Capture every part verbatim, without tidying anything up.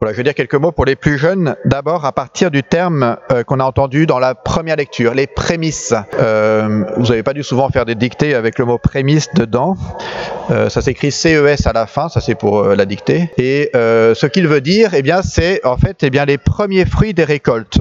Voilà, je vais dire quelques mots pour les plus jeunes. D'abord, à partir du terme euh, qu'on a entendu dans la première lecture, les prémices. Euh, vous n'avez pas dû souvent faire des dictées avec le mot prémisse dedans. Euh, ça s'écrit C E S à la fin, ça c'est pour euh, la dictée. Et euh, ce qu'il veut dire, eh bien, c'est en fait eh bien, les premiers fruits des récoltes.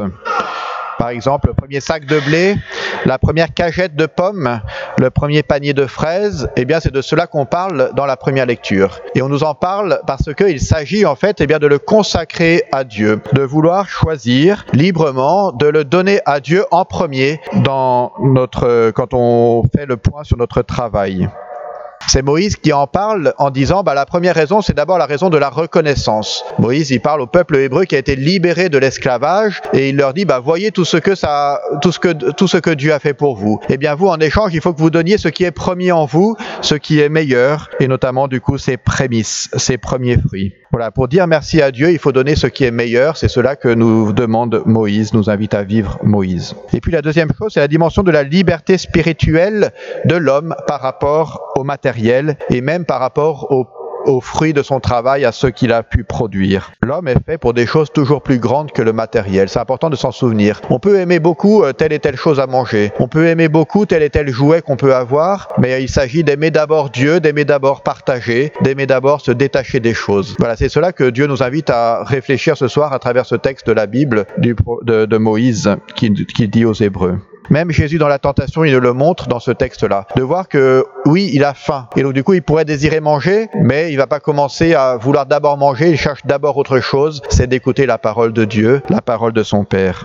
Par exemple, le premier sac de blé, la première cagette de pommes, le premier panier de fraises, eh bien, c'est de cela qu'on parle dans la première lecture. Et on nous en parle parce qu'il s'agit en fait eh bien, de le consacrer à Dieu, de vouloir choisir librement, de le donner à Dieu en premier dans notre, quand on fait le point sur notre travail. C'est Moïse qui en parle en disant bah, la première raison, c'est d'abord la raison de la reconnaissance. Moïse, il parle au peuple hébreu qui a été libéré de l'esclavage et il leur dit bah, voyez tout ce que ça, tout ce que, tout ce que Dieu a fait pour vous. Eh bien, vous, en échange, il faut que vous donniez ce qui est premier en vous, ce qui est meilleur, et notamment, du coup, ses prémices, ses premiers fruits. Voilà, pour dire merci à Dieu, il faut donner ce qui est meilleur. C'est cela que nous demande Moïse, nous invite à vivre Moïse. Et puis la deuxième chose, c'est la dimension de la liberté spirituelle de l'homme par rapport au matériel et même par rapport au aux fruits de son travail, à ceux qu'il a pu produire. L'homme est fait pour des choses toujours plus grandes que le matériel. C'est important de s'en souvenir. On peut aimer beaucoup euh, telle et telle chose à manger. On peut aimer beaucoup tel et tel jouet qu'on peut avoir, mais il s'agit d'aimer d'abord Dieu, d'aimer d'abord partager, d'aimer d'abord se détacher des choses. Voilà, c'est cela que Dieu nous invite à réfléchir ce soir à travers ce texte de la Bible du, de, de Moïse qui, qui dit aux Hébreux. Même Jésus dans la tentation, il le montre dans ce texte-là, de voir que oui, il a faim, et donc du coup il pourrait désirer manger, mais il va pas commencer à vouloir d'abord manger, il cherche d'abord autre chose, c'est d'écouter la parole de Dieu, la parole de son Père.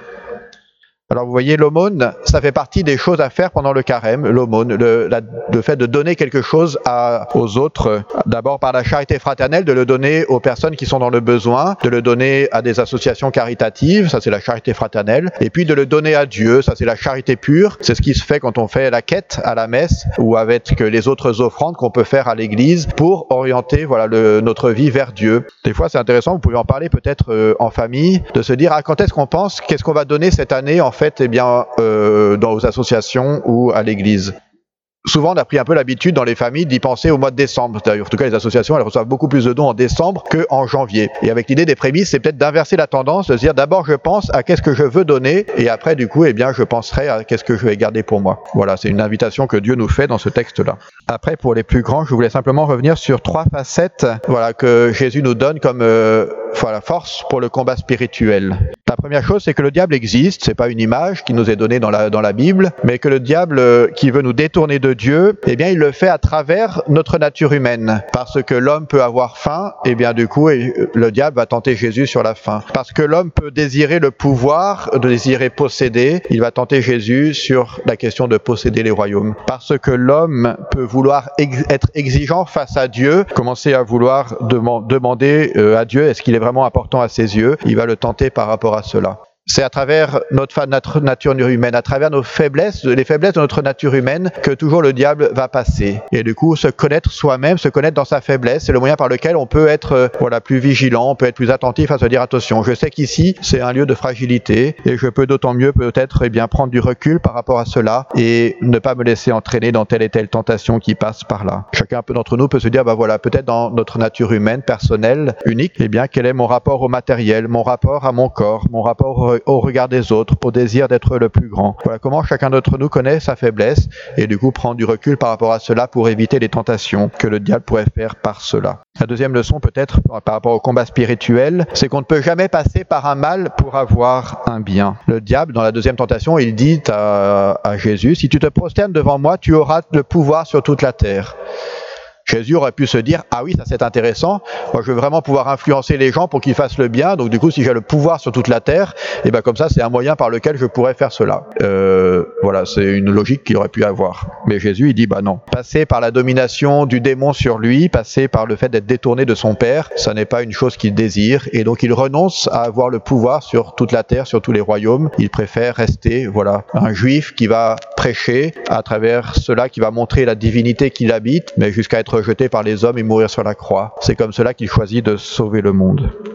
Alors vous voyez, l'aumône, ça fait partie des choses à faire pendant le carême, l'aumône, le, la, le fait de donner quelque chose à, aux autres, d'abord par la charité fraternelle, de le donner aux personnes qui sont dans le besoin, de le donner à des associations caritatives, ça c'est la charité fraternelle, et puis de le donner à Dieu, ça c'est la charité pure, c'est ce qui se fait quand on fait la quête à la messe, ou avec les autres offrandes qu'on peut faire à l'église pour orienter voilà, le, notre vie vers Dieu. Des fois c'est intéressant, vous pouvez en parler peut-être euh, en famille, de se dire ah, quand est-ce qu'on pense, qu'est-ce qu'on va donner cette année en fait, eh bien, euh, dans vos associations ou à l'église. Souvent, on a pris un peu l'habitude dans les familles d'y penser au mois de décembre. D'ailleurs, en tout cas, les associations, elles reçoivent beaucoup plus de dons en décembre qu'en janvier. Et avec l'idée des prémices, c'est peut-être d'inverser la tendance, de se dire d'abord, je pense à qu'est-ce que je veux donner, et après, du coup, eh bien, je penserai à qu'est-ce que je vais garder pour moi. Voilà, c'est une invitation que Dieu nous fait dans ce texte-là. Après, pour les plus grands, je voulais simplement revenir sur trois facettes, voilà, que Jésus nous donne comme euh, voilà, force pour le combat spirituel. La première chose, c'est que le diable existe, c'est pas une image qui nous est donnée dans la, dans la Bible, mais que le diable euh, qui veut nous détourner de Dieu, eh bien, il le fait à travers notre nature humaine. Parce que l'homme peut avoir faim, eh bien, du coup, le diable va tenter Jésus sur la faim. Parce que l'homme peut désirer le pouvoir, désirer posséder, il va tenter Jésus sur la question de posséder les royaumes. Parce que l'homme peut vouloir ex- être exigeant face à Dieu, commencer à vouloir dem- demander euh, à Dieu, est-ce qu'il est vraiment important à ses yeux, il va le tenter par rapport à cela. C'est à travers notre, notre nature humaine, à travers nos faiblesses, les faiblesses de notre nature humaine, que toujours le diable va passer. Et du coup, se connaître soi-même, se connaître dans sa faiblesse, c'est le moyen par lequel on peut être euh, voilà, plus vigilant, on peut être plus attentif à se dire attention, je sais qu'ici, c'est un lieu de fragilité, et je peux d'autant mieux peut-être eh bien, prendre du recul par rapport à cela, et ne pas me laisser entraîner dans telle et telle tentation qui passe par là. Chacun d'entre nous peut se dire, bah voilà, peut-être dans notre nature humaine, personnelle, unique, eh bien, quel est mon rapport au matériel, mon rapport à mon corps, mon rapport au au regard des autres, au désir d'être le plus grand. Voilà comment chacun d'entre nous connaît sa faiblesse et du coup prend du recul par rapport à cela pour éviter les tentations que le diable pourrait faire par cela. La deuxième leçon peut-être par rapport au combat spirituel, c'est qu'on ne peut jamais passer par un mal pour avoir un bien. Le diable, dans la deuxième tentation, il dit à, à Jésus, si tu te prosternes devant moi, tu auras le pouvoir sur toute la terre. Jésus aurait pu se dire, ah oui, ça c'est intéressant, moi je veux vraiment pouvoir influencer les gens pour qu'ils fassent le bien, donc du coup si j'ai le pouvoir sur toute la terre, et ben comme ça c'est un moyen par lequel je pourrais faire cela. Euh, voilà, c'est une logique qu'il aurait pu avoir. Mais Jésus il dit, bah non, passer par la domination du démon sur lui, passer par le fait d'être détourné de son Père, ça n'est pas une chose qu'il désire, et donc il renonce à avoir le pouvoir sur toute la terre, sur tous les royaumes, il préfère rester, voilà, un juif qui va prêcher à travers cela, qui va montrer la divinité qu'il habite, mais jusqu'à être rejeté par les hommes et mourir sur la croix. C'est comme cela qu'il choisit de sauver le monde.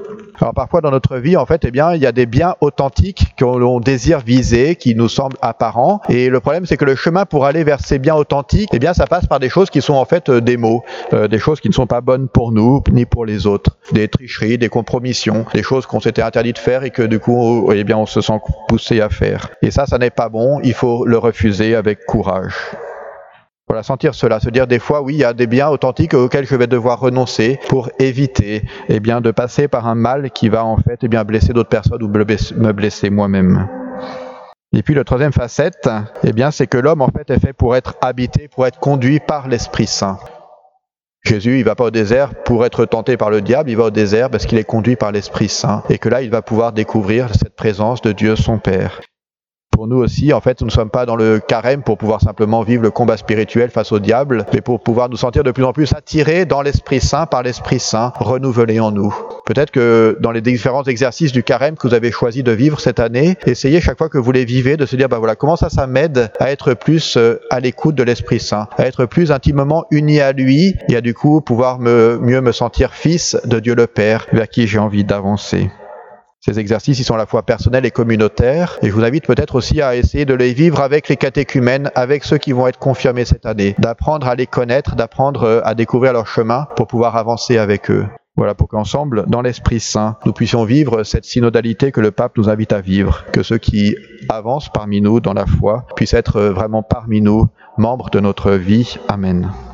Alors parfois dans notre vie, en fait, eh bien, il y a des biens authentiques qu'on désire viser, qui nous semblent apparents. Et le problème, c'est que le chemin pour aller vers ces biens authentiques, eh bien, ça passe par des choses qui sont en fait euh, des maux, euh, des choses qui ne sont pas bonnes pour nous ni pour les autres, des tricheries, des compromissions, des choses qu'on s'était interdit de faire et que du coup, eh bien, on se sent poussé à faire. Et ça, ça n'est pas bon. Il faut le refuser avec courage. Voilà, sentir cela, se dire des fois, oui, il y a des biens authentiques auxquels je vais devoir renoncer pour éviter, eh bien, de passer par un mal qui va en fait, eh bien, blesser d'autres personnes ou me blesser moi-même. Et puis, la troisième facette, eh bien, c'est que l'homme, en fait, est fait pour être habité, pour être conduit par l'Esprit Saint. Jésus, il va pas au désert pour être tenté par le diable, il va au désert parce qu'il est conduit par l'Esprit Saint. Et que là, il va pouvoir découvrir cette présence de Dieu son Père. Pour nous aussi, en fait, nous ne sommes pas dans le carême pour pouvoir simplement vivre le combat spirituel face au diable, mais pour pouvoir nous sentir de plus en plus attirés dans l'Esprit Saint, par l'Esprit Saint, renouvelé en nous. Peut-être que dans les différents exercices du carême que vous avez choisi de vivre cette année, essayez chaque fois que vous les vivez de se dire, bah voilà, comment ça, ça m'aide à être plus à l'écoute de l'Esprit Saint, à être plus intimement uni à lui, et à du coup pouvoir me, mieux me sentir fils de Dieu le Père, vers qui j'ai envie d'avancer. Ces exercices, ils sont à la fois personnels et communautaires, et je vous invite peut-être aussi à essayer de les vivre avec les catéchumènes, avec ceux qui vont être confirmés cette année, d'apprendre à les connaître, d'apprendre à découvrir leur chemin pour pouvoir avancer avec eux. Voilà, pour qu'ensemble, dans l'Esprit Saint, nous puissions vivre cette synodalité que le pape nous invite à vivre, que ceux qui avancent parmi nous dans la foi puissent être vraiment parmi nous, membres de notre vie. Amen.